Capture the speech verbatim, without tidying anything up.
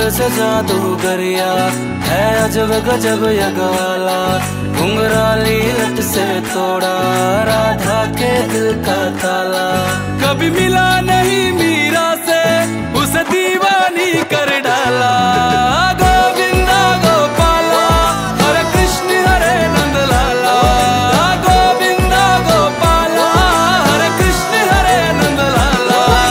से जादूगरिया है अजब गजब यगाला, घुंघराली लट से तोड़ा राधा के दिल का ताला। कभी मिला नहीं